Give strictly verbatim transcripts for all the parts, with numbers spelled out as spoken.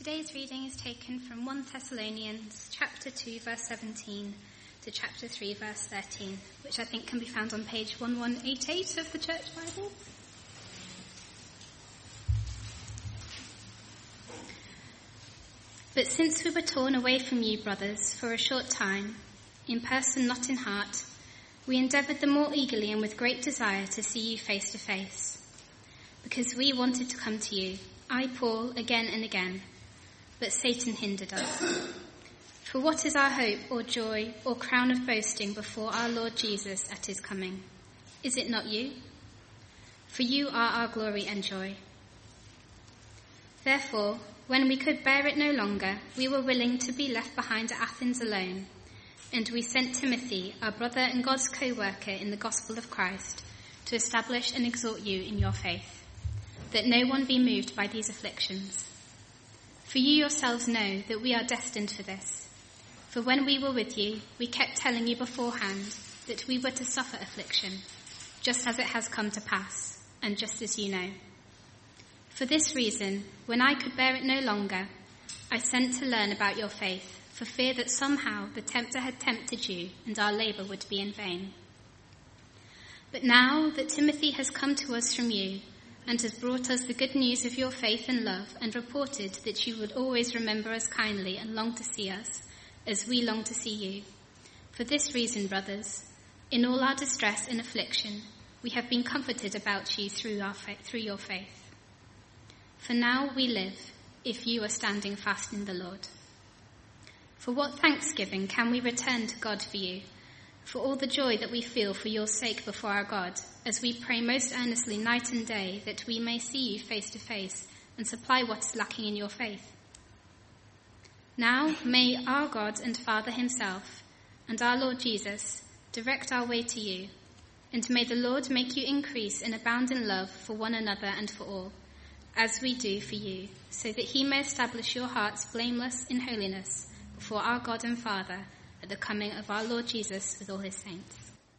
Today's reading is taken from First Thessalonians chapter two verse seventeen to chapter three verse thirteen, which I think can be found on page eleven eighty-eight of the Church Bible. But since we were torn away from you, brothers, for a short time, in person not in heart, we endeavoured the more eagerly and with great desire to see you face to face, because we wanted to come to you, I, Paul, again and again, but Satan hindered us. For what is our hope or joy or crown of boasting before our Lord Jesus at his coming? Is it not you? For you are our glory and joy. Therefore, when we could bear it no longer, we were willing to be left behind at Athens alone, and we sent Timothy, our brother and God's co-worker in the gospel of Christ, to establish and exhort you in your faith, that no one be moved by these afflictions. For you yourselves know that we are destined for this. For when we were with you, we kept telling you beforehand that we were to suffer affliction, just as it has come to pass, and just as you know. For this reason, when I could bear it no longer, I sent to learn about your faith, for fear that somehow the tempter had tempted you and our labour would be in vain. But now that Timothy has come to us from you, and has brought us the good news of your faith and love, and reported that you would always remember us kindly and long to see us, as we long to see you. For this reason, brothers, in all our distress and affliction, we have been comforted about you through, our fa- through your faith. For now we live, if you are standing fast in the Lord. For what thanksgiving can we return to God for you, for all the joy that we feel for your sake before our God, as we pray most earnestly night and day that we may see you face to face and supply what is lacking in your faith? Now may our God and Father himself and our Lord Jesus direct our way to you, and may the Lord make you increase and abound in love for one another and for all, as we do for you, so that he may establish your hearts blameless in holiness before our God and Father at the coming of our Lord Jesus with all his saints.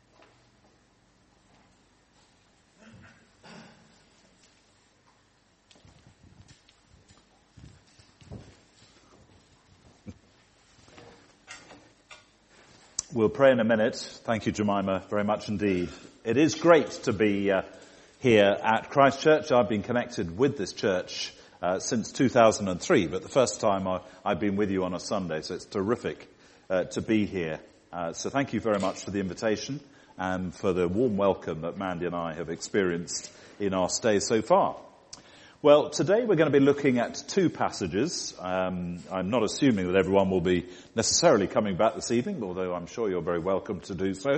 We'll pray in a minute. Thank you, Jemima, very much indeed. It is great to be uh, here at Christ Church. I've been connected with this church uh, since two thousand three, but the first time I, I've been with you on a Sunday, so it's terrific uh, to be here. Uh, so thank you very much for the invitation and for the warm welcome that Mandy and I have experienced in our stay so far. Well, today we're going to be looking at two passages. Um, I'm not assuming that everyone will be necessarily coming back this evening, although I'm sure you're very welcome to do so.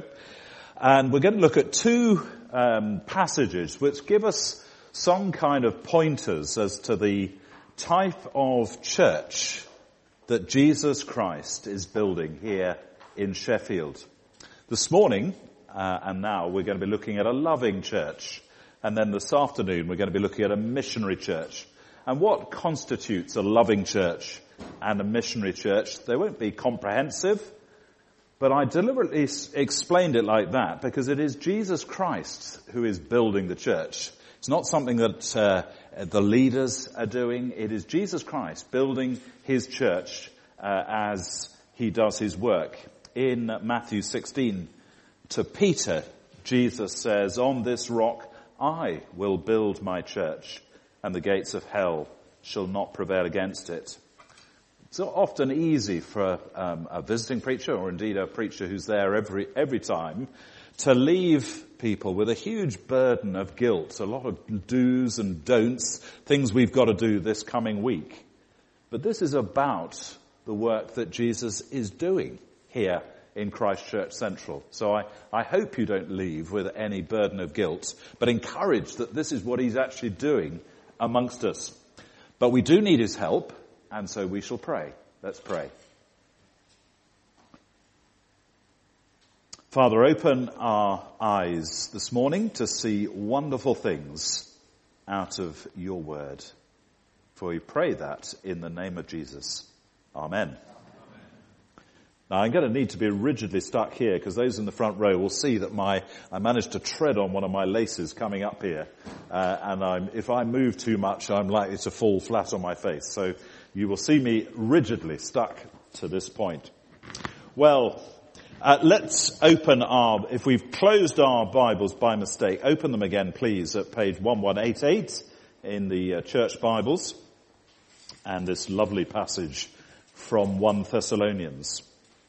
And we're going to look at two um, passages which give us some kind of pointers as to the type of church that Jesus Christ is building here in Sheffield. This morning uh, and now we're going to be looking at a loving church. And then this afternoon, we're going to be looking at a missionary church. And what constitutes a loving church and a missionary church? They won't be comprehensive, but I deliberately s- explained it like that because it is Jesus Christ who is building the church. It's not something that uh, the leaders are doing. It is Jesus Christ building his church uh, as he does his work. In Matthew sixteen, to Peter, Jesus says, "On this rock I will build my church, and the gates of hell shall not prevail against it." It's often easy for um, a visiting preacher, or indeed a preacher who's there every every time, to leave people with a huge burden of guilt, a lot of do's and don'ts, things we've got to do this coming week. But this is about the work that Jesus is doing here in Christ Church Central. So I, I hope you don't leave with any burden of guilt, but encouraged that this is what he's actually doing amongst us. But we do need his help, and so we shall pray. Let's pray. Father, open our eyes this morning to see wonderful things out of your word. For we pray that in the name of Jesus. Amen. Now, I'm going to need to be rigidly stuck here because those in the front row will see that my I managed to tread on one of my laces coming up here, uh, and I'm, if I move too much, I'm likely to fall flat on my face. So you will see me rigidly stuck to this point. Well, uh, let's open our, if we've closed our Bibles by mistake, open them again, please, at page eleven eighty-eight in the uh, church Bibles, and this lovely passage from First Thessalonians.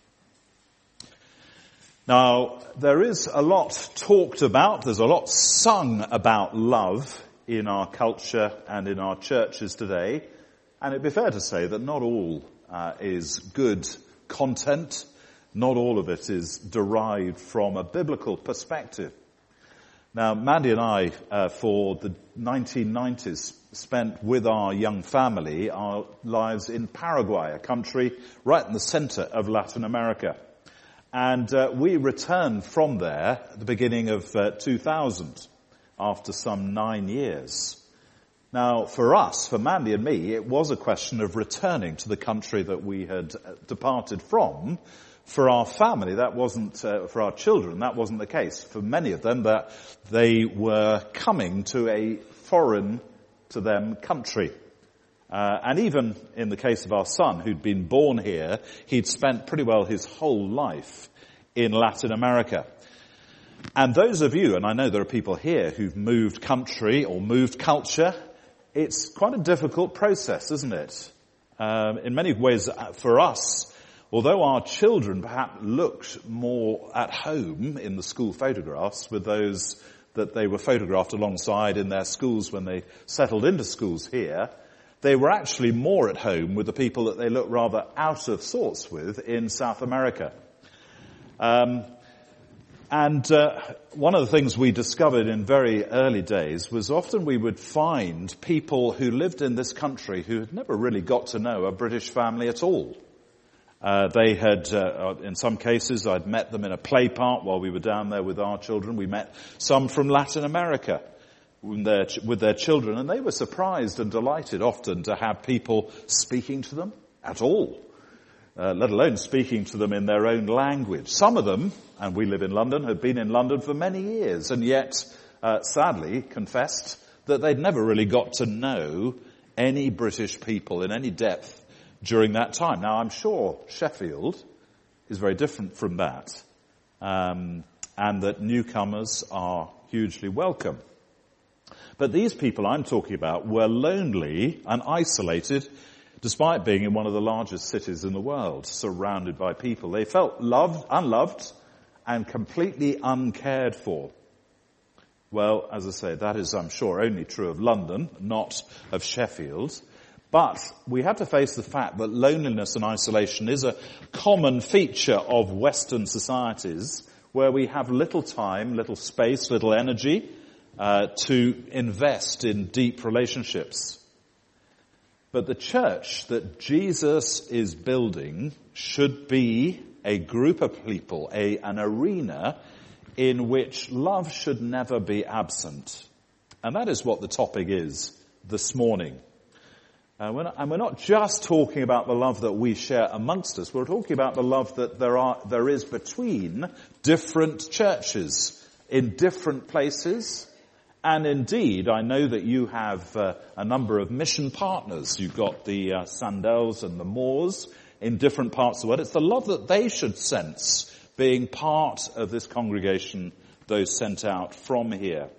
Now, there is a lot talked about, there's a lot sung about love in our culture and in our churches today, and it'd be fair to say that not all uh, is good content, not all of it is derived from a biblical perspective. Now, Mandy and I, uh, for the nineteen nineties, spent with our young family our lives in Paraguay, a country right in the center of Latin America. And uh, we returned from there at the beginning of uh, two thousand, after some nine years. Now, for us, for Mandy and me, it was a question of returning to the country that we had uh, departed from. For our family, that wasn't, uh, for our children, that wasn't the case. For many of them, that they were coming to a foreign to them country. Uh, and even in the case of our son, who'd been born here, he'd spent pretty well his whole life in Latin America. And those of you, and I know there are people here who've moved country or moved culture, it's quite a difficult process, isn't it? Um, in many ways, for us, although our children perhaps looked more at home in the school photographs with those that they were photographed alongside in their schools when they settled into schools here, they were actually more at home with the people that they looked rather out of sorts with in South America. Um, and uh, one of the things we discovered in very early days was often we would find people who lived in this country who had never really got to know a British family at all. Uh, they had, uh, in some cases, I'd met them in a play part while we were down there with our children. We met some from Latin America with their, with their children, and they were surprised and delighted often to have people speaking to them at all, uh, let alone speaking to them in their own language. Some of them, and we live in London, had been in London for many years, and yet, uh, sadly, confessed that they'd never really got to know any British people in any depth during that time. Now, I'm sure Sheffield is very different from that, um, and that newcomers are hugely welcome. But these people I'm talking about were lonely and isolated, despite being in one of the largest cities in the world, surrounded by people. They felt loved, unloved, and completely uncared for. Well, as I say, that is, I'm sure, only true of London, not of Sheffield. But we have to face the fact that loneliness and isolation is a common feature of Western societies where we have little time, little space, little energy uh, to invest in deep relationships. But the church that Jesus is building should be a group of people, a, an arena in which love should never be absent. And that is what the topic is this morning. Uh, we're not, and we're not just talking about the love that we share amongst us. We're talking about the love that there are, there is between different churches in different places. And indeed, I know that you have uh, a number of mission partners. You've got the uh, Sandels and the Moores in different parts of the world. It's the love that they should sense being part of this congregation, those sent out from here.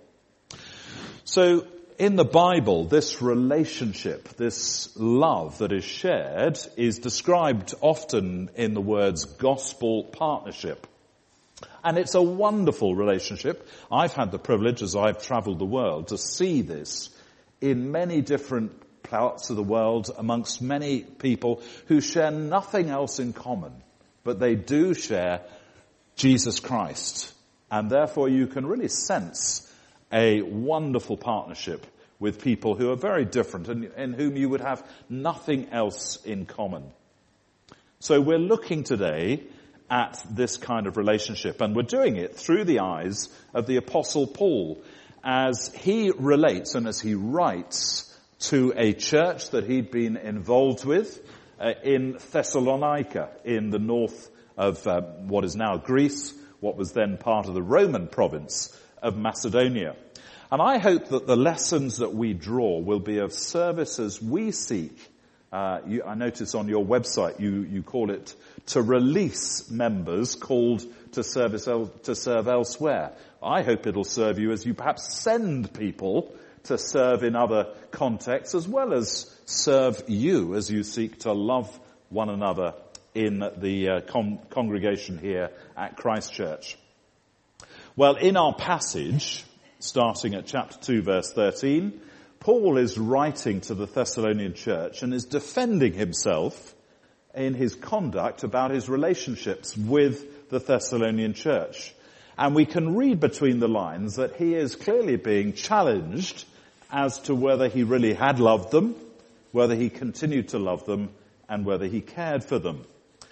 So, in the Bible, this relationship, this love that is shared, is described often in the words gospel partnership. And it's a wonderful relationship. I've had the privilege, as I've traveled the world, to see this in many different parts of the world amongst many people who share nothing else in common, but they do share Jesus Christ. And therefore you can really sense a wonderful partnership with people who are very different and in whom you would have nothing else in common. So we're looking today at this kind of relationship, and we're doing it through the eyes of the Apostle Paul as he relates and as he writes to a church that he'd been involved with uh, in Thessalonica in the north of uh, what is now Greece, what was then part of the Roman province of Macedonia. And I hope that the lessons that we draw will be of service as we seek. Uh, you, I notice on your website you, you call it to release members called to service el- to serve elsewhere. I hope it'll serve you as you perhaps send people to serve in other contexts, as well as serve you as you seek to love one another in the uh, con- congregation here at Christ Church. Well, in our passage, starting at chapter two, verse thirteen, Paul is writing to the Thessalonian church and is defending himself in his conduct about his relationships with the Thessalonian church. And we can read between the lines that he is clearly being challenged as to whether he really had loved them, whether he continued to love them, and whether he cared for them.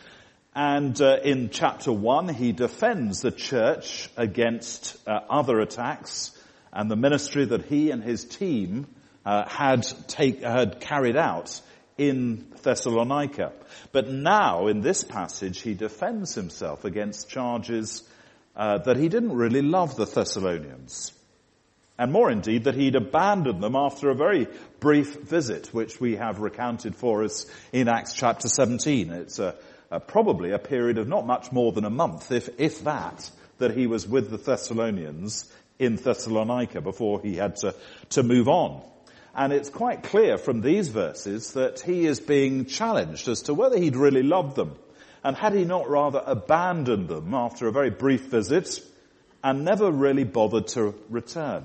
And uh, in chapter one, he defends the church against uh, other attacks and the ministry that he and his team uh, had take, had carried out in Thessalonica. But now, in this passage, he defends himself against charges uh, that he didn't really love the Thessalonians. And more indeed, that he'd abandoned them after a very brief visit, which we have recounted for us in Acts chapter seventeen. It's a, a, probably a period of not much more than a month, if, if that, that he was with the Thessalonians in Thessalonica before he had to, to move on. And it's quite clear from these verses that he is being challenged as to whether he'd really loved them. And had he not rather abandoned them after a very brief visit and never really bothered to return?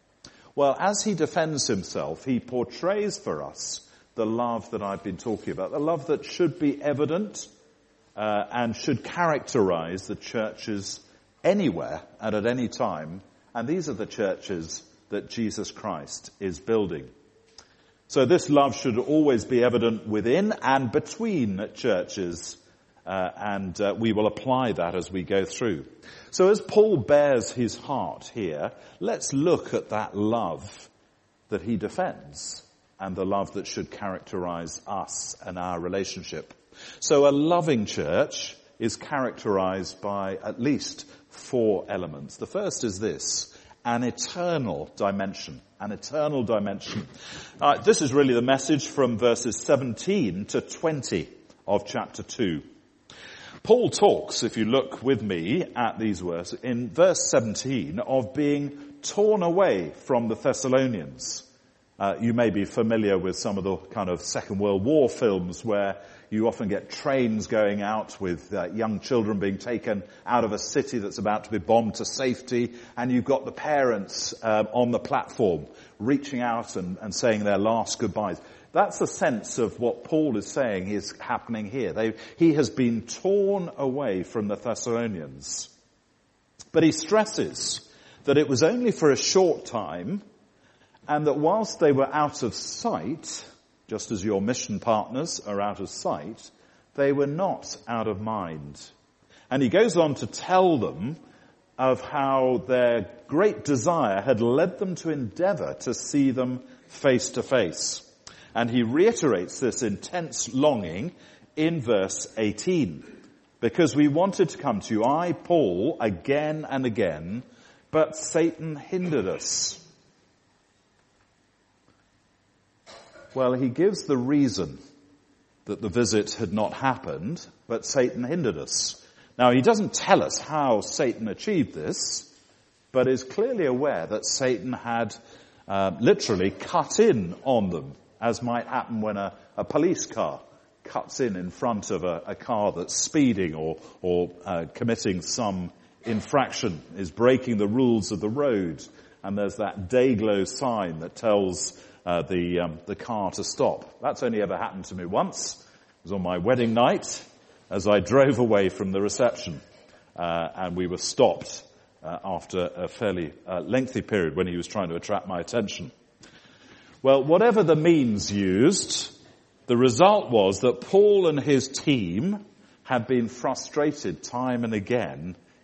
Well, as he defends himself, he portrays for us the love that I've been talking about, the love that should be evident uh, and should characterize the churches anywhere and at any time. And these are the churches that Jesus Christ is building. So this love should always be evident within and between churches, uh, and uh, we will apply that as we go through. So as Paul bears his heart here, let's look at that love that he defends and the love that should characterize us and our relationship. So a loving church is characterized by at least four elements. The first is this: an eternal dimension. An eternal dimension. Uh, this is really the message from verses seventeen to twenty of chapter two. Paul talks, if you look with me at these verses, in verse seventeen, of being torn away from the Thessalonians. Uh, you may be familiar with some of the kind of Second World War films where you often get trains going out with uh, young children being taken out of a city that's about to be bombed to safety, and you've got the parents uh, on the platform reaching out and, and saying their last goodbyes. That's the sense of what Paul is saying is happening here. They, he has been torn away from the Thessalonians. But he stresses that it was only for a short time, and that whilst they were out of sight, just as your mission partners are out of sight, they were not out of mind. And he goes on to tell them of how their great desire had led them to endeavor to see them face to face. And he reiterates this intense longing in verse eighteen. Because we wanted to come to you, I, Paul, again and again, but Satan hindered us. Well, he gives the reason that the visit had not happened, but Satan hindered us. Now, he doesn't tell us how Satan achieved this, but is clearly aware that Satan had uh, literally cut in on them, as might happen when a, a police car cuts in in front of a, a car that's speeding or, or uh, committing some infraction, is breaking the rules of the road, and there's that day glow sign that tells Uh, the um, the car to stop. That's only ever happened to me once. It was on my wedding night as I drove away from the reception, uh, and we were stopped uh, after a fairly uh, lengthy period when he was trying to attract my attention. Well, whatever the means used, the result was that Paul and his team had been frustrated time and again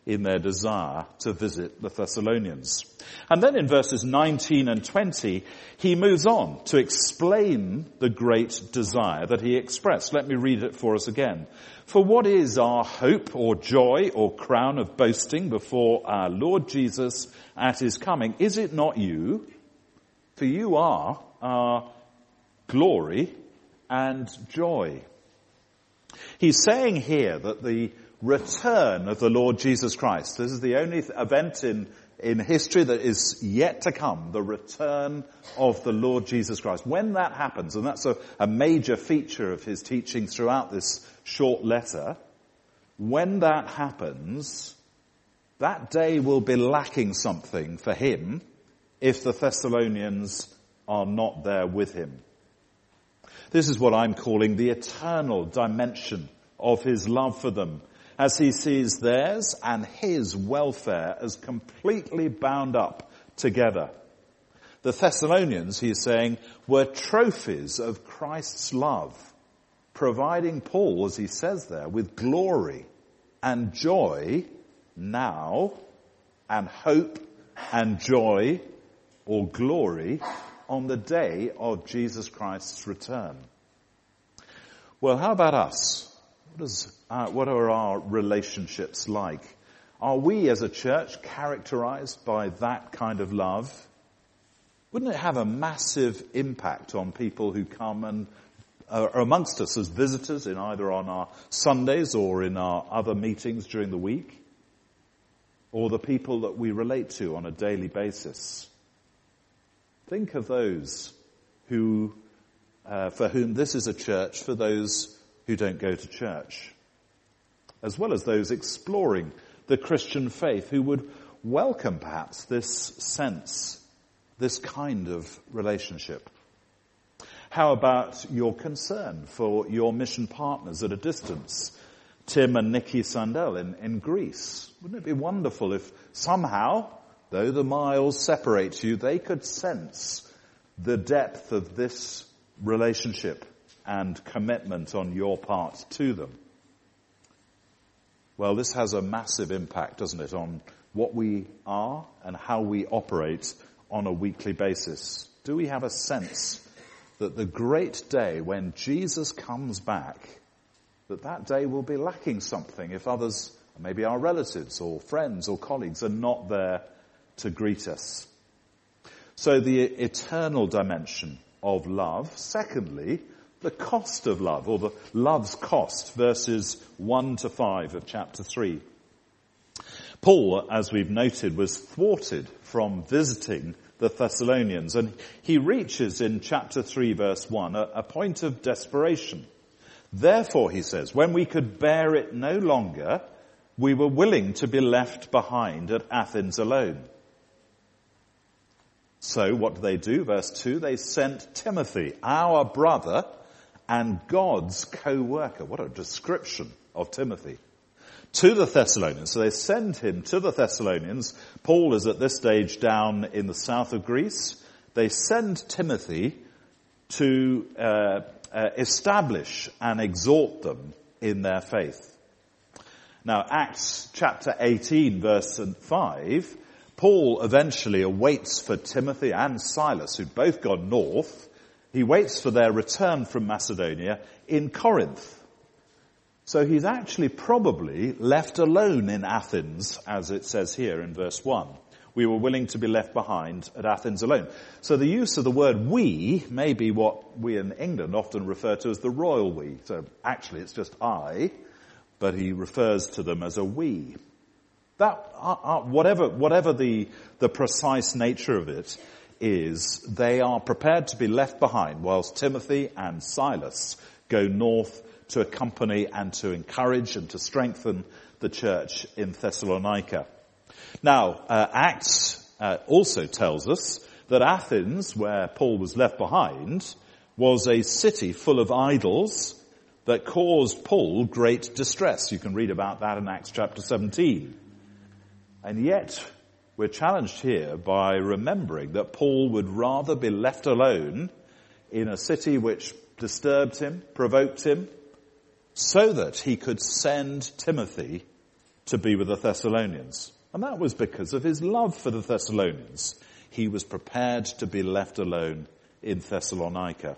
in their desire to visit the Thessalonians. And then in verses nineteen and twenty, he moves on to explain the great desire that he expressed. Let me read it for us again. For what is our hope or joy or crown of boasting before our Lord Jesus at his coming? Is it not you? For you are our glory and joy. He's saying here that the return of the Lord Jesus Christ, this is the only event in, in history that is yet to come, the return of the Lord Jesus Christ. When that happens, and that's a, a major feature of his teaching throughout this short letter, when that happens, that day will be lacking something for him if the Thessalonians are not there with him. This is what I'm calling the eternal dimension of his love for them, as he sees theirs and his welfare as completely bound up together. The Thessalonians, he is saying, were trophies of Christ's love, providing Paul, as he says there, with glory and joy now, and hope and joy or glory on the day of Jesus Christ's return. Well, how about us? What, is, uh, what are our relationships like? Are we as a church characterized by that kind of love? Wouldn't it have a massive impact on people who come and are amongst us as visitors in either on our Sundays or in our other meetings during the week? Or the people that we relate to on a daily basis? Think of those who, uh, for whom this is a church, for those who don't go to church, as well as those exploring the Christian faith who would welcome perhaps this sense, this kind of relationship. How about your concern for your mission partners at a distance, Tim and Nikki Sandel in, in Greece? Wouldn't it be wonderful if somehow, though the miles separate you, they could sense the depth of this relationship and commitment on your part to them? Well, this has a massive impact, doesn't it, on what we are and how we operate on a weekly basis. Do we have a sense that the great day when Jesus comes back, that that day will be lacking something if others, maybe our relatives or friends or colleagues, are not there to greet us? So the eternal dimension of love. Secondly, the cost of love, or the love's cost, verses one to five of chapter three. Paul, as we've noted, was thwarted from visiting the Thessalonians, and he reaches in chapter three, verse one, a, a point of desperation. Therefore, he says, when we could bear it no longer, we were willing to be left behind at Athens alone. So what do they do? Verse two, they sent Timothy, our brother and God's co-worker. What a description of Timothy. To the Thessalonians. So they send him to the Thessalonians. Paul is at this stage down in the south of Greece. They send Timothy to uh, uh, establish and exhort them in their faith. Now, Acts chapter eighteen, verse five, Paul eventually awaits for Timothy and Silas, who'd both gone north. He waits for their return from Macedonia in Corinth. So he's actually probably left alone in Athens, as it says here in verse one. We were willing to be left behind at Athens alone. So the use of the word we may be what we in England often refer to as the royal we. So actually it's just I, but he refers to them as a we. That, uh, uh, whatever, whatever the, the precise nature of it is, they are prepared to be left behind whilst Timothy and Silas go north to accompany and to encourage and to strengthen the church in Thessalonica. Now, uh, Acts uh, also tells us that Athens, where Paul was left behind, was a city full of idols that caused Paul great distress. You can read about that in Acts chapter seventeen. And yet, we're challenged here by remembering that Paul would rather be left alone in a city which disturbed him, provoked him, so that he could send Timothy to be with the Thessalonians. And that was because of his love for the Thessalonians. He was prepared to be left alone in Thessalonica.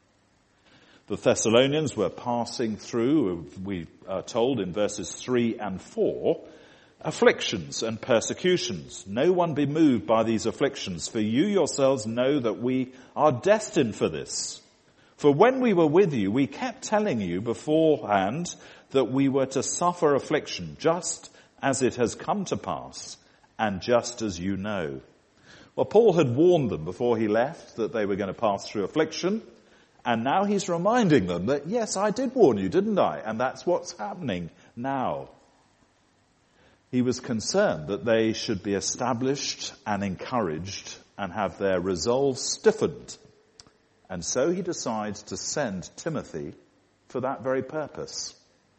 The Thessalonians were passing through, we are told in verses three and four, afflictions and persecutions. No one be moved by these afflictions, for you yourselves know that we are destined for this. For when we were with you, we kept telling you beforehand that we were to suffer affliction, just as it has come to pass, and just as you know. Well, Paul had warned them before he left that they were going to pass through affliction, and now he's reminding them that, yes, I did warn you, didn't I? And that's what's happening now. He was concerned that they should be established and encouraged and have their resolve stiffened. And so he decides to send Timothy for that very purpose.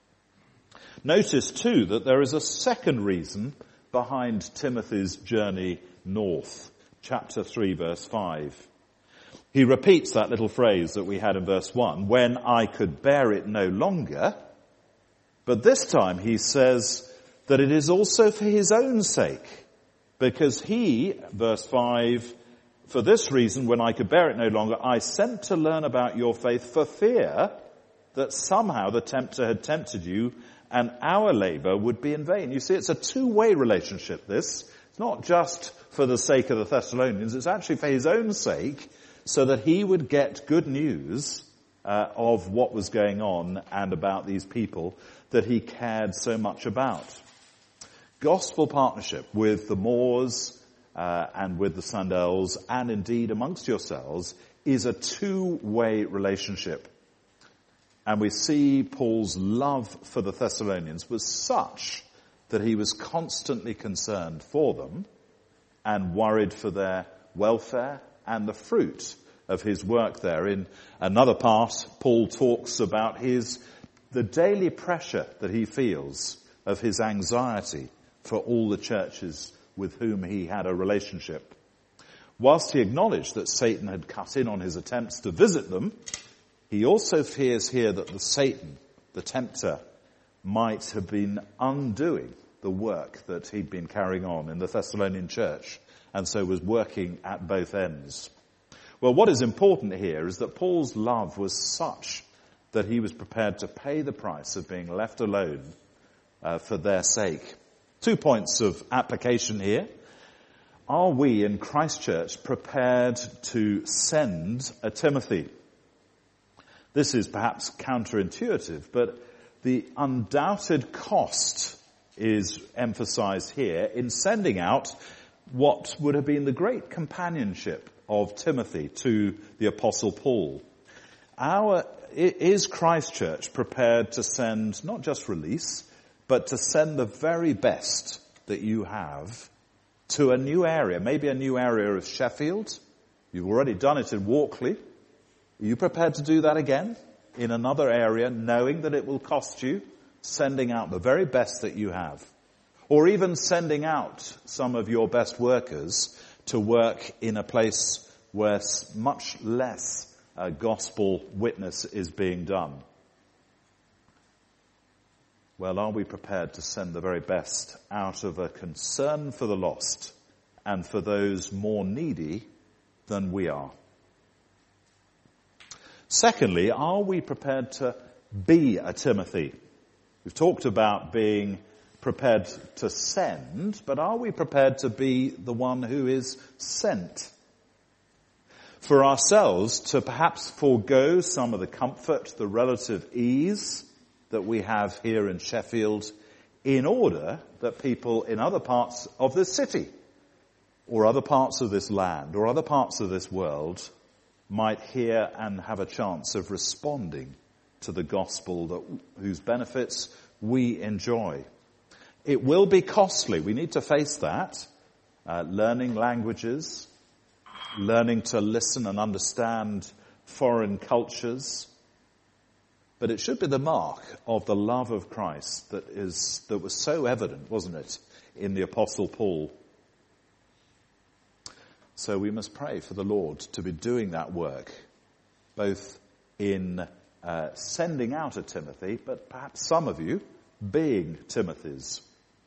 Notice too that there is a second reason behind Timothy's journey north. Chapter three, verse five. He repeats that little phrase that we had in verse one, when I could bear it no longer. But this time he says that it is also for his own sake. Because he, verse five, for this reason, when I could bear it no longer, I sent to learn about your faith for fear that somehow the tempter had tempted you and our labor would be in vain. You see, it's a two-way relationship, this. It's not just for the sake of the Thessalonians, it's actually for his own sake, so that he would get good news uh, of what was going on and about these people that he cared so much about. Gospel partnership with the Moors uh, and with the Sandels, and indeed amongst yourselves, is a two-way relationship. And we see Paul's love for the Thessalonians was such that he was constantly concerned for them and worried for their welfare and the fruit of his work there. In another part, Paul talks about his the daily pressure that he feels of his anxiety for all the churches with whom he had a relationship. Whilst he acknowledged that Satan had cut in on his attempts to visit them, he also fears here that the Satan, the tempter, might have been undoing the work that he'd been carrying on in the Thessalonian church, and so was working at both ends. Well, what is important here is that Paul's love was such that he was prepared to pay the price of being left alone uh, for their sake. Two points of application here. Are we in Christ Church prepared to send a Timothy? This is perhaps counterintuitive, but the undoubted cost is emphasized here in sending out what would have been the great companionship of Timothy to the Apostle Paul. Our, is Christ Church prepared to send not just release, but to send the very best that you have to a new area, maybe a new area of Sheffield? You've already done it in Walkley. Are you prepared to do that again in another area, knowing that it will cost you, sending out the very best that you have? Or even sending out some of your best workers to work in a place where much less uh, gospel witness is being done? Well, are we prepared to send the very best out of a concern for the lost and for those more needy than we are? Secondly, are we prepared to be a Timothy? We've talked about being prepared to send, but are we prepared to be the one who is sent? For ourselves to perhaps forego some of the comfort, the relative ease that we have here in Sheffield in order that people in other parts of this city or other parts of this land or other parts of this world might hear and have a chance of responding to the gospel that, whose benefits we enjoy. It will be costly. We need to face that. Uh, learning languages, learning to listen and understand foreign cultures. But it should be the mark of the love of Christ that is that was so evident, wasn't it, in the Apostle Paul. So we must pray for the Lord to be doing that work, both in uh, sending out a Timothy, but perhaps some of you being Timothys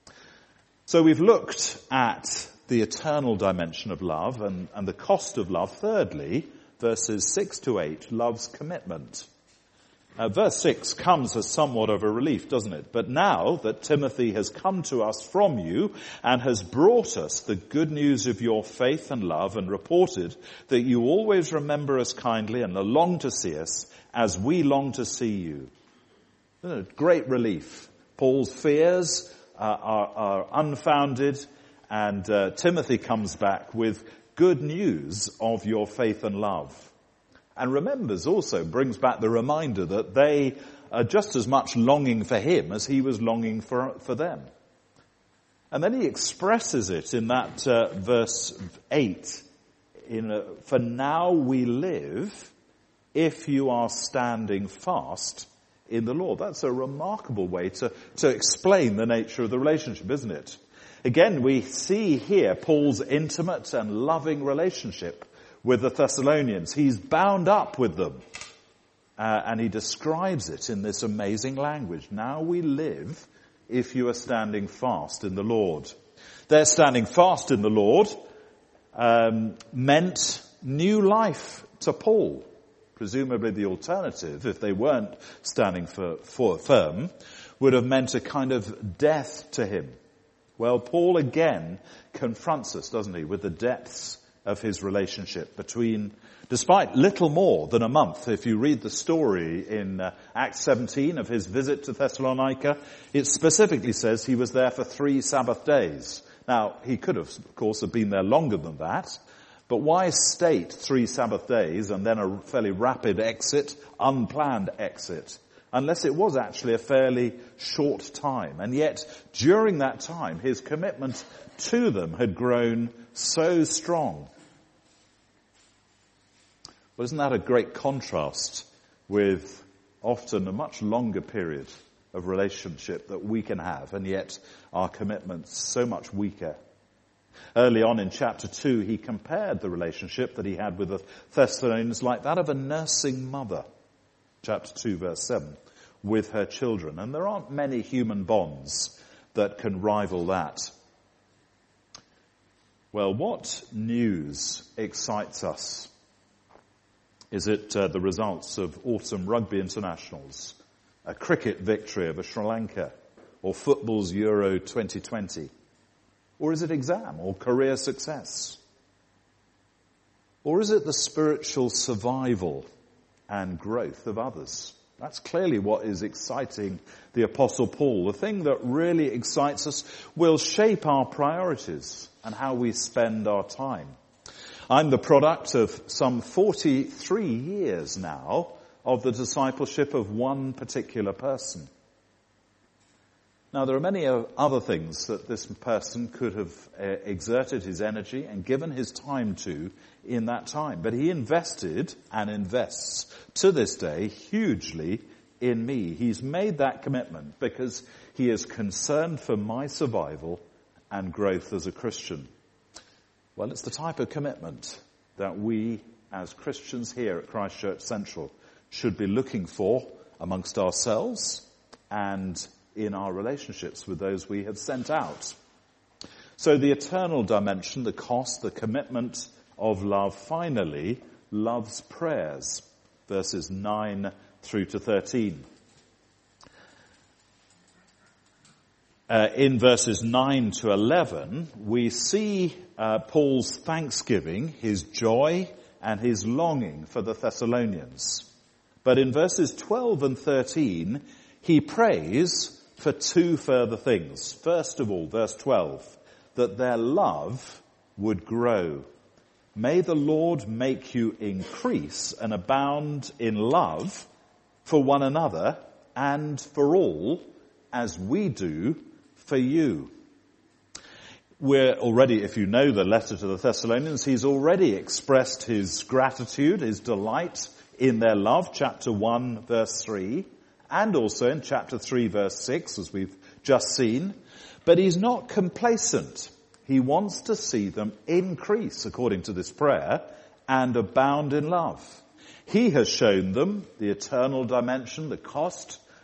So we've looked at the eternal dimension of love and, and the cost of love. Thirdly, verses six to eight, love's commitment. Uh, verse six comes as somewhat of a relief, doesn't it? But now that Timothy has come to us from you and has brought us the good news of your faith and love and reported that you always remember us kindly and long to see us as we long to see you. Isn't it? Great relief. Paul's fears uh, are, are unfounded, and uh, Timothy comes back with good news of your faith and love. And remembers also, brings back the reminder that they are just as much longing for him as he was longing for, for them. And then he expresses it in that uh, verse eight, in a, for now we live if you are standing fast in the Lord. That's a remarkable way to, to explain the nature of the relationship, isn't it? Again, we see here Paul's intimate and loving relationship with the Thessalonians. He's bound up with them. Uh, and he describes it in this amazing language. Now we live if you are standing fast in the Lord. Their standing fast in the Lord um, meant new life to Paul. Presumably the alternative, if they weren't standing for, for firm, would have meant a kind of death to him. Well, Paul again confronts us, doesn't he, with the depths of his relationship between, despite little more than a month. If you read the story in uh, Acts seventeen of his visit to Thessalonica, it specifically says he was there for three Sabbath days. Now, he could have, of course, have been there longer than that, but why state three Sabbath days and then a fairly rapid exit, unplanned exit, unless it was actually a fairly short time? And yet, during that time, his commitment to them had grown so strong. Well, isn't that a great contrast with often a much longer period of relationship that we can have, and yet our commitment's so much weaker? Early on in chapter two, he compared the relationship that he had with the Thessalonians like that of a nursing mother, chapter two, verse seven, with her children. And there aren't many human bonds that can rival that. Well, what news excites us? Is it uh, the results of autumn rugby internationals, a cricket victory over Sri Lanka, or football's Euro twenty twenty? Or is it exam or career success? Or is it the spiritual survival and growth of others? That's clearly what is exciting the Apostle Paul. The thing that really excites us will shape our priorities and how we spend our time. I'm the product of some forty-three years now of the discipleship of one particular person. Now, there are many other things that this person could have uh, exerted his energy and given his time to in that time. But he invested and invests to this day hugely in me. He's made that commitment because he is concerned for my survival and growth as a Christian. Well, it's the type of commitment that we as Christians here at Christ Church Central should be looking for amongst ourselves and in our relationships with those we have sent out. So the eternal dimension, the cost, the commitment of love, finally, love's prayers, verses nine through to thirteen. Uh, in verses nine to eleven, we see uh, Paul's thanksgiving, his joy, and his longing for the Thessalonians. But in verses twelve and thirteen, he prays for two further things. First of all, verse twelve, that their love would grow. May the Lord make you increase and abound in love for one another and for all, as we do for you. We're already, if you know the letter to the Thessalonians, he's already expressed his gratitude, his delight in their love, chapter one, verse three. And also in chapter three, verse six, as we've just seen. But he's not complacent. He wants to see them increase, according to this prayer, and abound in love. He has shown them the eternal dimension, the cost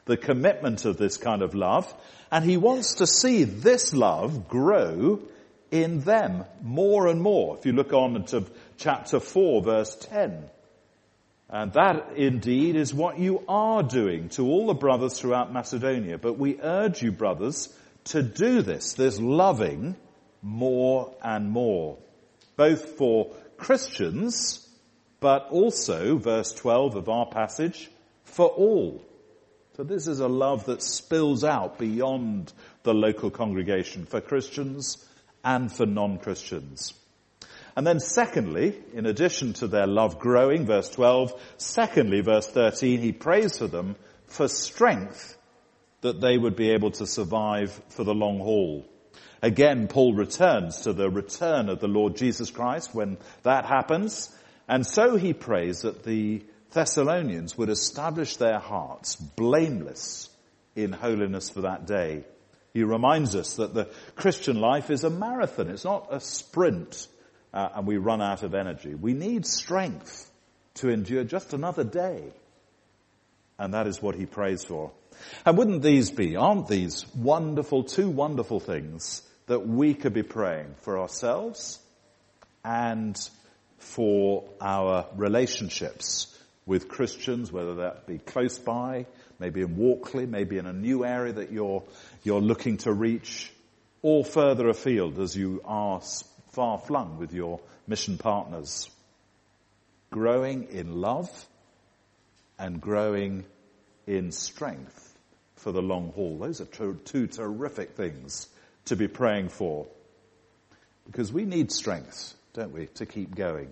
the commitment of this kind of love, and he wants to see this love grow in them more and more. If you look on to chapter four, verse ten, and that indeed is what you are doing to all the brothers throughout Macedonia. But we urge you, brothers, to do this, this loving, more and more, both for Christians, but also, verse twelve of our passage, for all. So this is a love that spills out beyond the local congregation for Christians and for non-Christians. And then secondly, in addition to their love growing, verse twelve, secondly, verse thirteen, he prays for them for strength that they would be able to survive for the long haul. Again, Paul returns to the return of the Lord Jesus Christ when that happens. And so he prays that the Thessalonians would establish their hearts blameless in holiness for that day. He reminds us that the Christian life is a marathon. It's not a sprint uh, and we run out of energy. We need strength to endure just another day. And that is what he prays for. And wouldn't these be, aren't these wonderful, two wonderful things that we could be praying for ourselves and for our relationships with Christians, whether that be close by, maybe in Walkley, maybe in a new area that you're you're looking to reach, or further afield as you are far flung with your mission partners. Growing in love and growing in strength for the long haul. Those are two, two terrific things to be praying for. Because we need strength, don't we, to keep going.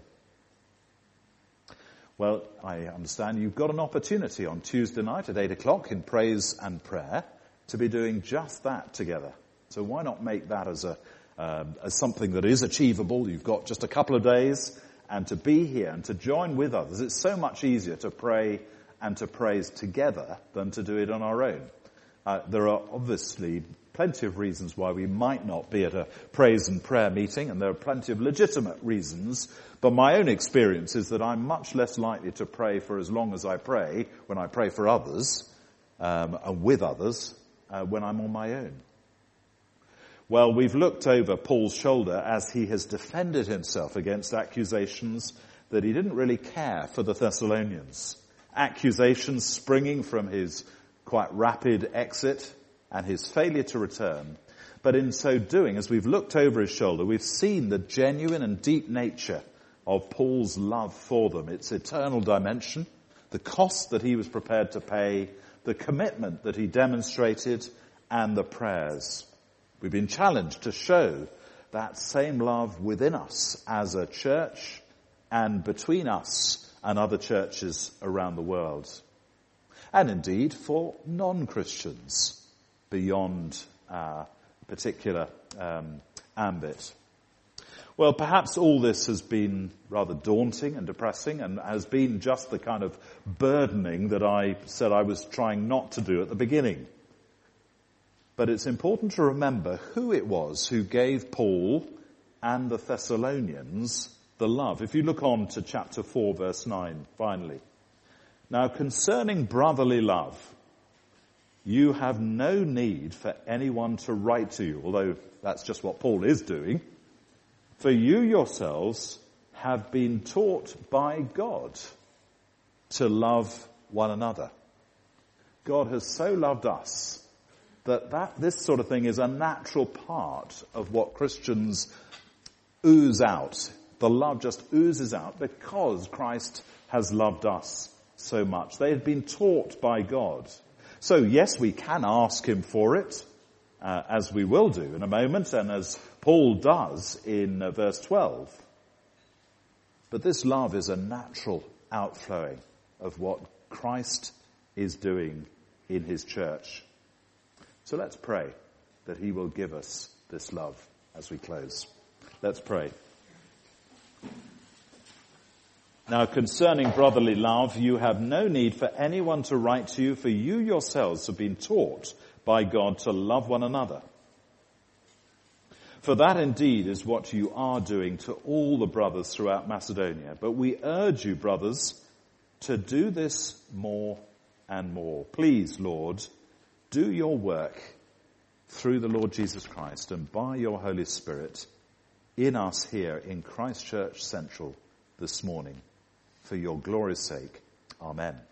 Well, I understand you've got an opportunity on Tuesday night at eight o'clock in praise and prayer to be doing just that together. So why not make that as a uh, as something that is achievable? You've got just a couple of days, and to be here and to join with others. It's so much easier to pray and to praise together than to do it on our own. Uh, there are obviously plenty of reasons why we might not be at a praise and prayer meeting, and there are plenty of legitimate reasons. But my own experience is that I'm much less likely to pray for as long as I pray when I pray for others um, and with others uh, when I'm on my own. Well, we've looked over Paul's shoulder as he has defended himself against accusations that he didn't really care for the Thessalonians. Accusations springing from his quite rapid exit and his failure to return. But in so doing, as we've looked over his shoulder, we've seen the genuine and deep nature of Paul's love for them, its eternal dimension, the cost that he was prepared to pay, the commitment that he demonstrated, and the prayers. We've been challenged to show that same love within us as a church and between us and other churches around the world. And indeed for non-Christians beyond our particular um, ambit. Well, perhaps all this has been rather daunting and depressing and has been just the kind of burdening that I said I was trying not to do at the beginning. But it's important to remember who it was who gave Paul and the Thessalonians the love. If you look on to chapter four, verse nine, finally. Now, concerning brotherly love, you have no need for anyone to write to you, although that's just what Paul is doing. For you yourselves have been taught by God to love one another. God has so loved us that, that this sort of thing is a natural part of what Christians ooze out. The love just oozes out because Christ has loved us so much. They had been taught by God. So yes, we can ask him for it, uh, as we will do in a moment, and as Paul does in uh, verse twelve. But this love is a natural outflowing of what Christ is doing in his church. So let's pray that he will give us this love as we close. Let's pray. Now, concerning brotherly love, you have no need for anyone to write to you, for you yourselves have been taught by God to love one another. For that indeed is what you are doing to all the brothers throughout Macedonia. But we urge you, brothers, to do this more and more. Please, Lord, do your work through the Lord Jesus Christ and by your Holy Spirit in us here in Christ Church Central this morning. For your glory's sake. Amen.